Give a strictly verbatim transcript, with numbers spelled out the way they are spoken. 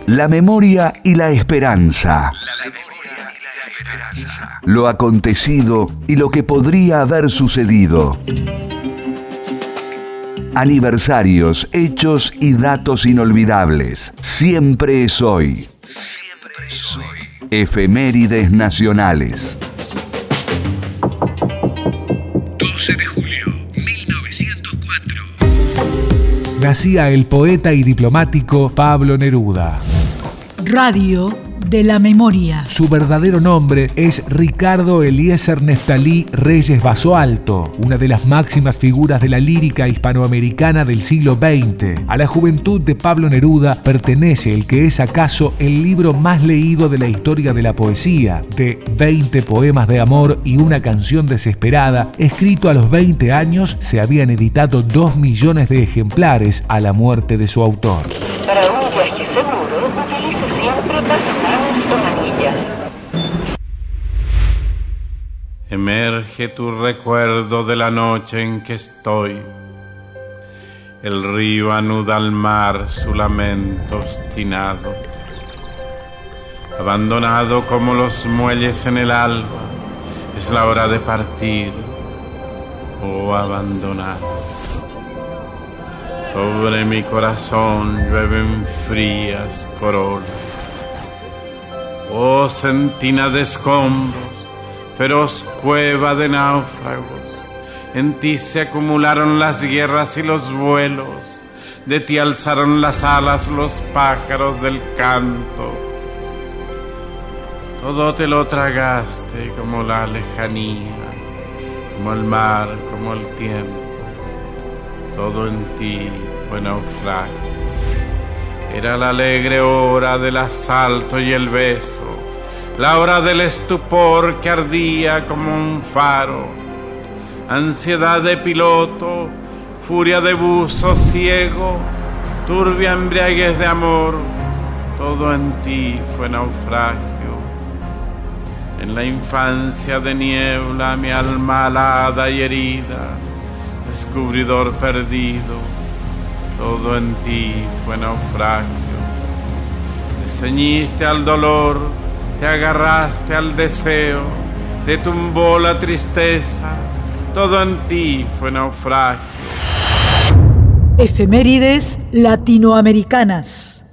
La memoria y la esperanza. La memoria y la esperanza. Lo acontecido y lo que podría haber sucedido. Aniversarios, hechos y datos inolvidables. Siempre es hoy. Siempre es hoy. Efemérides nacionales. doce de julio, mil novecientos cuatro. Nacía el poeta y diplomático Pablo Neruda. Radio de la memoria. Su verdadero nombre es Ricardo Eliezer Neftalí Reyes Basoalto, una de las máximas figuras de la lírica hispanoamericana del siglo veinte. A la juventud de Pablo Neruda pertenece el que es acaso el libro más leído de la historia de la poesía, de veinte poemas de amor y una canción desesperada. Escrito a los veinte años, se habían editado dos millones de ejemplares a la muerte de su autor. Para un viaje seguro, utilice siempre pasamanos o manillas. Emerge tu recuerdo de la noche en que estoy. El río anuda al mar su lamento obstinado. Abandonado como los muelles en el alba, es la hora de partir, oh abandonado. Sobre mi corazón llueven frías corolas. Oh sentina de escombros, feroz cueva de náufragos, en ti se acumularon las guerras y los vuelos, de ti alzaron las alas los pájaros del canto. Todo te lo tragaste como la lejanía, como el mar, como el tiempo. Todo en ti fue naufragio. Era la alegre hora del asalto y el beso, la hora del estupor que ardía como un faro, ansiedad de piloto, furia de buzo ciego, turbia embriaguez de amor. Todo en ti fue naufragio. En la infancia de niebla mi alma alada y herida, descubridor perdido, todo en ti fue naufragio. Te ceñiste al dolor, te agarraste al deseo, te tumbó la tristeza, todo en ti fue naufragio. Efemérides latinoamericanas.